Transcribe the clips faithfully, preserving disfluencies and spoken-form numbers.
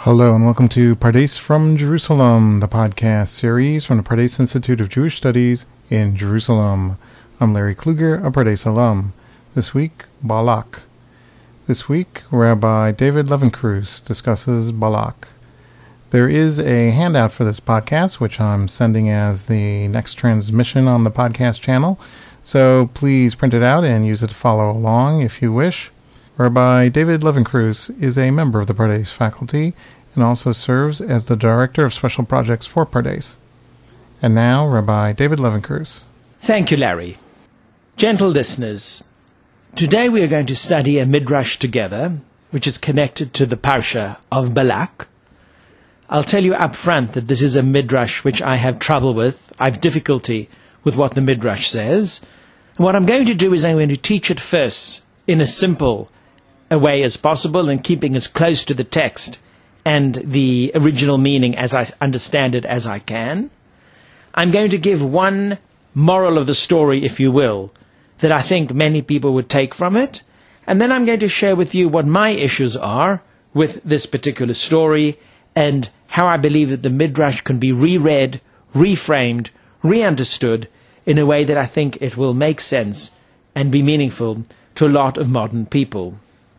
Hello and welcome to Pardes from Jerusalem, the podcast series from the Pardes Institute of Jewish Studies in Jerusalem. I'm Larry Kluger, a Pardes alum. This week, Balak. This week, Rabbi David Levenkreuz discusses Balak. There is a handout for this podcast, which I'm sending as the next transmission on the podcast channel, so please print it out and use it to follow along if you wish. Rabbi David Levenkreuz is a member of the Pardes faculty and also serves as the Director of Special Projects for Pardes. And now, Rabbi David Levenkreuz. Thank you, Larry. Gentle listeners, today we are going to study a midrash together, which is connected to the parsha of Balak. I'll tell you up front that this is a midrash which I have trouble with. I have difficulty with what the midrash says. And what I'm going to do is I'm going to teach it first in a simple a way as possible and keeping as close to the text and the original meaning as I understand it as I can. I'm going to give one moral of the story, if you will, that I think many people would take from it. And then I'm going to share with you what my issues are with this particular story and how I believe that the Midrash can be reread, reframed, re-understood in a way that I think it will make sense and be meaningful to a lot of modern people.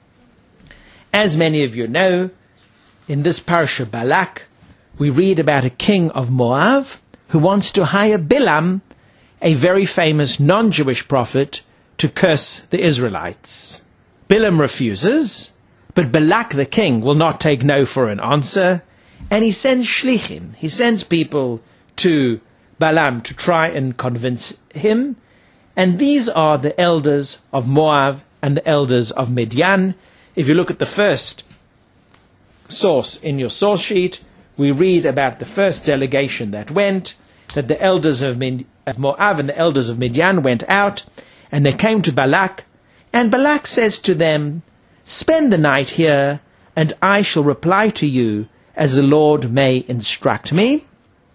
As many of you know, in this parsha Balak, we read about a king of Moab who wants to hire Bilam, a very famous non-Jewish prophet, to curse the Israelites. Bilam refuses, but Balak the king will not take no for an answer, and he sends shlichim, he sends people to Balaam to try and convince him, and these are the elders of Moab and the elders of Midian. If you look at the first source in your source sheet, we read about the first delegation that went, that the elders of, Mid- of Moab and the elders of Midian went out, and they came to Balak, and Balak says to them, "Spend the night here, and I shall reply to you as the Lord may instruct me."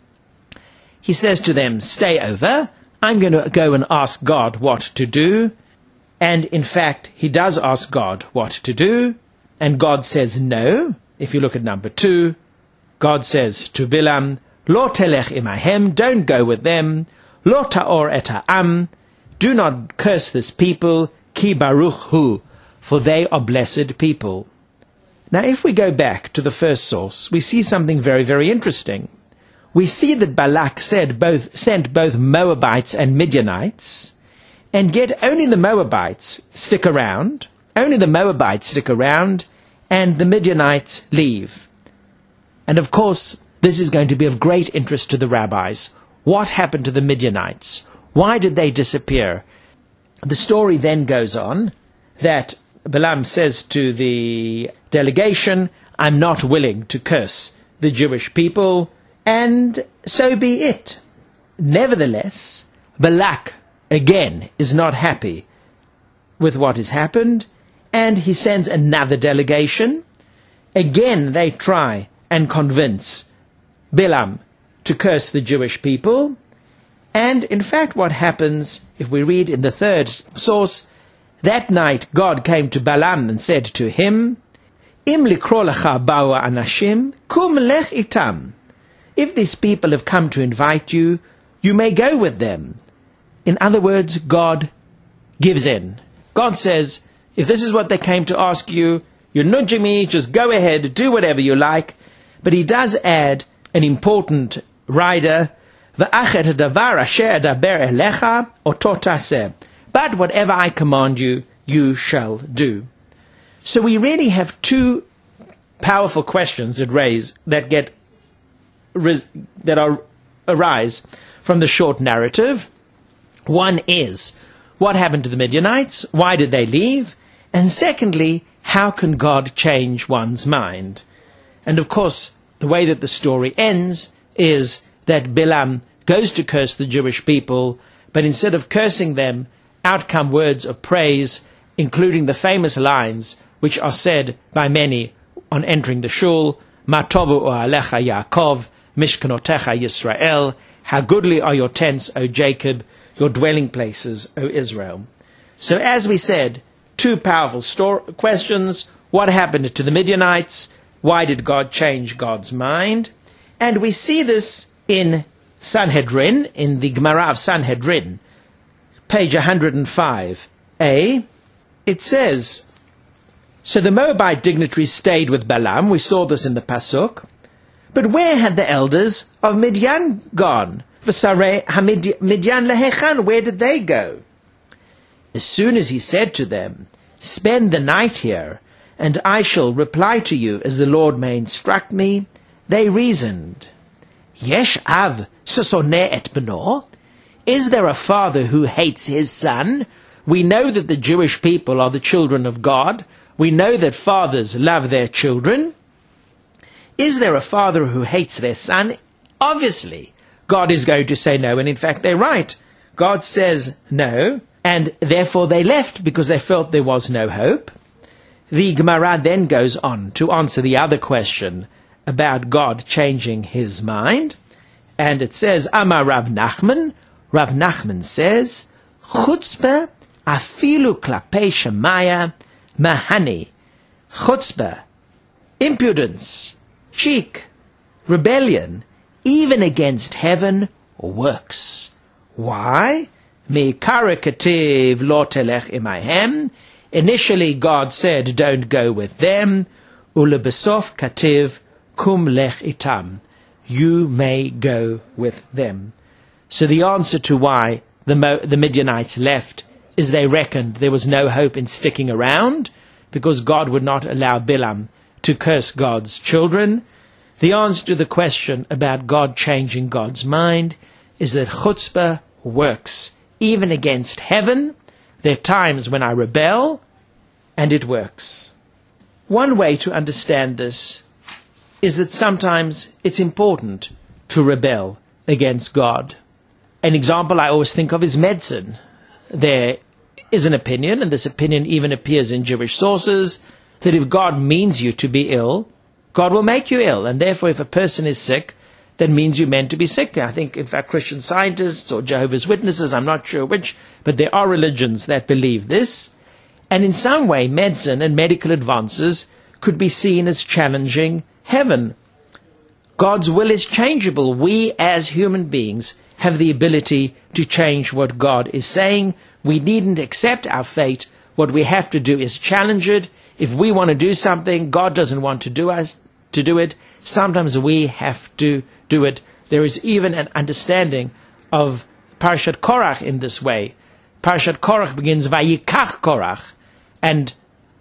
He says to them, "Stay over, I'm going to go and ask God what to do." And in fact, he does ask God what to do, and God says no. If you look at number two, God says to Bilam, "Lo telech imahem, don't go with them. Lo ta'or et ha'am, do not curse this people, ki baruch hu, for they are blessed people." Now, if we go back to the first source, we see something very, very interesting. We see that Balak said both, sent both Moabites and Midianites, and yet only the Moabites stick around, only the Moabites stick around, and the Midianites leave. And of course, this is going to be of great interest to the rabbis. What happened to the Midianites? Why did they disappear? The story then goes on that Balaam says to the delegation, "I'm not willing to curse the Jewish people," and so be it. Nevertheless, Balak again is not happy with what has happened, and he sends another delegation. Again, they try and convince Bilam to curse the Jewish people. And in fact, what happens, if we read in the third source, that night God came to Balaam and said to him, "Im likro lecha ba'u anashim, kum lech itam." If these people have come to invite you, you may go with them. In other words, God gives in. God says, if this is what they came to ask you, you're nudging me, just go ahead, do whatever you like. But he does add an important rider, "V'achet davar asher daber elecha oto taseh." But whatever I command you, you shall do. So we really have two powerful questions that raise, that get, that are, arise from the short narrative. One is, what happened to the Midianites? Why did they leave? And secondly, how can God change one's mind? And of course, the way that the story ends is that Bilam goes to curse the Jewish people, but instead of cursing them, out come words of praise, including the famous lines which are said by many on entering the shul, "Ma tovu o'alecha Yaakov, mishkanotecha Yisrael," how goodly are your tents, O Jacob, your dwelling places, O Israel. So as we said, two powerful sto- questions. What happened to the Midianites? Why did God change God's mind? And we see this in Sanhedrin, in the Gemara of Sanhedrin, page one hundred five a. It says, so the Moabite dignitaries stayed with Balaam. We saw this in the Pasuk. But where had the elders of Midian gone? V'sarei ha-Midian lehechan, where did they go? As soon as he said to them, spend the night here, and I shall reply to you as the Lord may instruct me, they reasoned, Yesh av sesoneh et beno? Is there a father who hates his son? We know that the Jewish people are the children of God. We know that fathers love their children. Is there a father who hates their son? Obviously, God is going to say no, and in fact they're right. God says no, and therefore they left because they felt there was no hope. The Gemara then goes on to answer the other question about God changing his mind, and it says, Amar Rav Nachman, Rav Nachman says, Chutzpah afilu klapei Shemaya mahani. Chutzpah, impudence, cheek, rebellion, even against heaven, works. Why? Me'ikara kativ lo telech imayhem. Initially God said, don't go with them. Ulebesof kativ kum lech itam. You may go with them. So the answer to why the, Mo- the Midianites left is they reckoned there was no hope in sticking around because God would not allow Bilam to curse God's children. The answer to the question about God changing God's mind is that chutzpah works even against heaven. There are times when I rebel, and it works. One way to understand this is that sometimes it's important to rebel against God. An example I always think of is medicine. There is an opinion, and this opinion even appears in Jewish sources, that if God means you to be ill, God will make you ill. And therefore, if a person is sick, that means you're meant to be sick. I think, in fact, Christian Scientists or Jehovah's Witnesses, I'm not sure which, but there are religions that believe this. And in some way, medicine and medical advances could be seen as challenging heaven. God's will is changeable. We, as human beings, have the ability to change what God is saying. We needn't accept our fate. What we have to do is challenge it. If we want to do something, God doesn't want to do us to do it. Sometimes we have to do it. There is even an understanding of Parashat Korach in this way. Parashat Korach begins, Vayikach Korach, and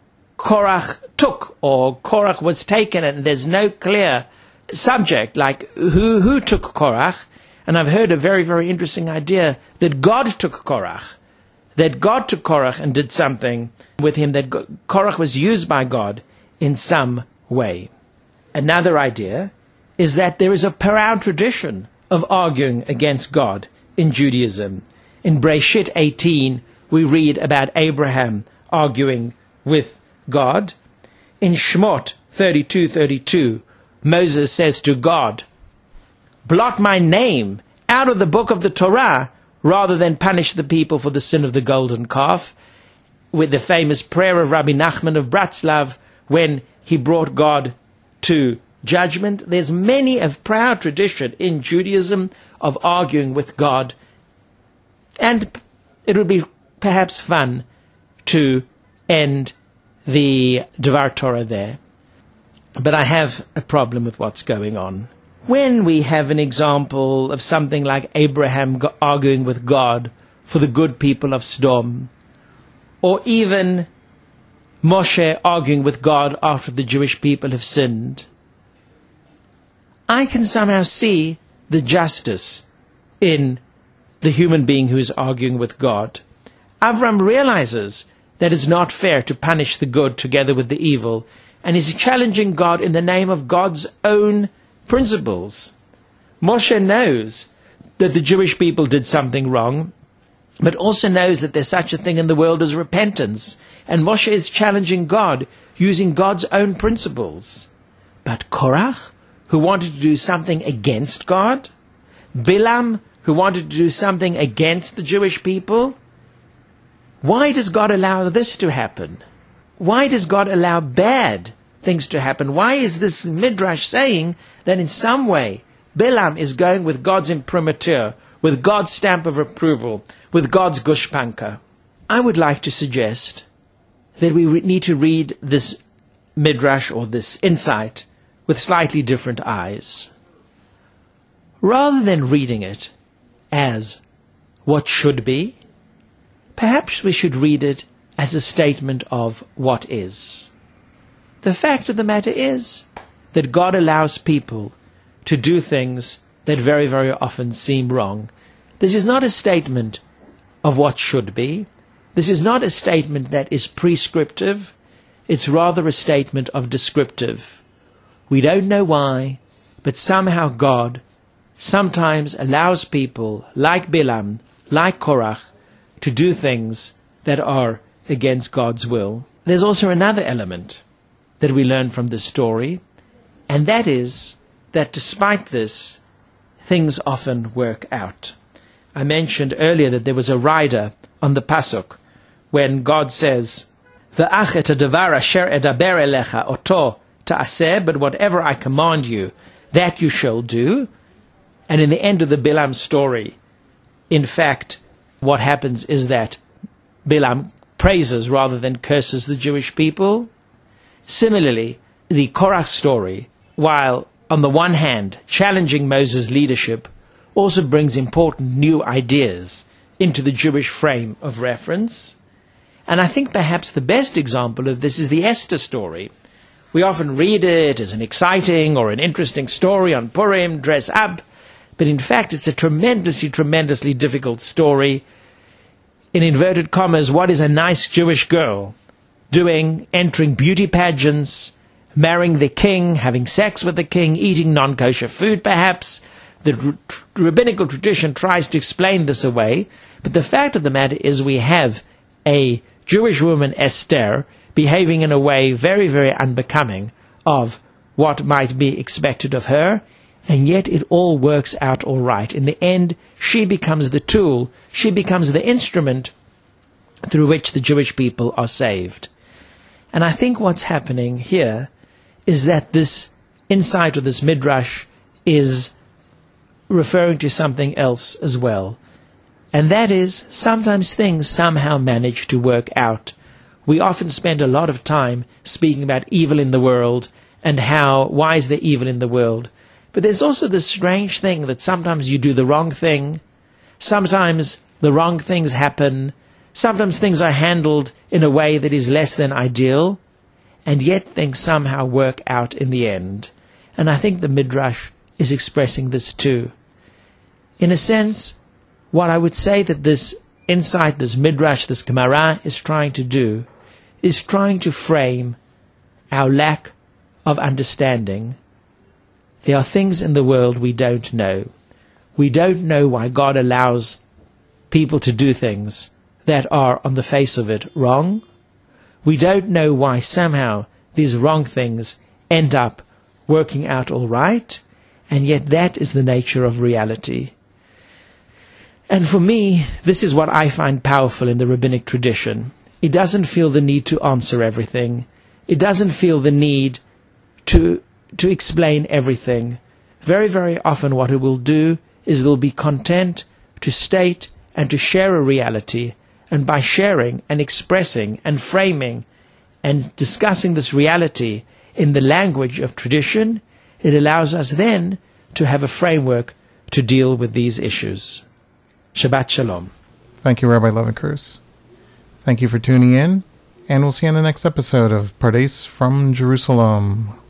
Korach took, or Korach was taken, and there's no clear subject, like who who took Korach. And I've heard a very, very interesting idea that God took Korach, that God took Korach and did something with him, that Korach was used by God in some way. Another idea is that there is a profound tradition of arguing against God in Judaism. In Breshit eighteen, we read about Abraham arguing with God. In Shmot thirty-two thirty-two, Moses says to God, blot my name out of the book of the Torah rather than punish the people for the sin of the golden calf. With the famous prayer of Rabbi Nachman of Bratslav when he brought God to judgment. There's many a proud tradition in Judaism of arguing with God. And it would be perhaps fun to end the Dvar Torah there. But I have a problem with what's going on. When we have an example of something like Abraham arguing with God for the good people of Sodom, or even Moshe arguing with God after the Jewish people have sinned, I can somehow see the justice in the human being who is arguing with God. Avram realizes that it's not fair to punish the good together with the evil, and is challenging God in the name of God's own principles. Moshe knows that the Jewish people did something wrong, but also knows that there's such a thing in the world as repentance. And Moshe is challenging God using God's own principles. But Korach, who wanted to do something against God, Bilam, who wanted to do something against the Jewish people, why does God allow this to happen? Why does God allow bad things to happen? Why is this Midrash saying that in some way Bilam is going with God's imprimatur, with God's stamp of approval, with God's gushpanka? I would like to suggest that we re- need to read this Midrash or this insight with slightly different eyes. Rather than reading it as what should be, perhaps we should read it as a statement of what is. The fact of the matter is that God allows people to do things that very, very often seem wrong. This is not a statement of what should be. This is not a statement that is prescriptive. It's rather a statement of descriptive. We don't know why, but somehow God sometimes allows people like Bilam, like Korach, to do things that are against God's will. There's also another element that we learn from this story, and that is that despite this, things often work out. I mentioned earlier that there was a rider on the Pasuk when God says, V'ach et hadavar asher edaber elecha oto ta'aseh, but whatever I command you, that you shall do. And in the end of the Bilam story, in fact, what happens is that Bilam praises rather than curses the Jewish people. Similarly, the Korach story, while on the one hand challenging Moses' leadership, also brings important new ideas into the Jewish frame of reference. And I think perhaps the best example of this is the Esther story. We often read it as an exciting or an interesting story on Purim, dress up, but in fact it's a tremendously, tremendously difficult story. In inverted commas, what is a nice Jewish girl doing, entering beauty pageants, marrying the king, having sex with the king, eating non-kosher food perhaps? The r- rabbinical tradition tries to explain this away, but the fact of the matter is we have a Jewish woman, Esther, behaving in a way very, very unbecoming of what might be expected of her, and yet it all works out all right. In the end, she becomes the tool, she becomes the instrument through which the Jewish people are saved. And I think what's happening here is that this insight or this midrash is referring to something else as well. And that is, sometimes things somehow manage to work out. We often spend a lot of time speaking about evil in the world and how, why is there evil in the world? But there's also this strange thing that sometimes you do the wrong thing, sometimes the wrong things happen, sometimes things are handled in a way that is less than ideal, and yet things somehow work out in the end. And I think the Midrash is expressing this too. In a sense, what I would say that this insight, this Midrash, this Gemara is trying to do, is trying to frame our lack of understanding. There are things in the world we don't know. We don't know why God allows people to do things that are, on the face of it, wrong. We don't know why somehow these wrong things end up working out all right, and yet that is the nature of reality. And for me, this is what I find powerful in the rabbinic tradition. It doesn't feel the need to answer everything. It doesn't feel the need to to explain everything. Very, very often what it will do is it will be content to state and to share a reality, and by sharing and expressing and framing and discussing this reality in the language of tradition, it allows us then to have a framework to deal with these issues. Shabbat Shalom. Thank you, Rabbi Levinkurs. Thank you for tuning in, and we'll see you on the next episode of Pardes from Jerusalem.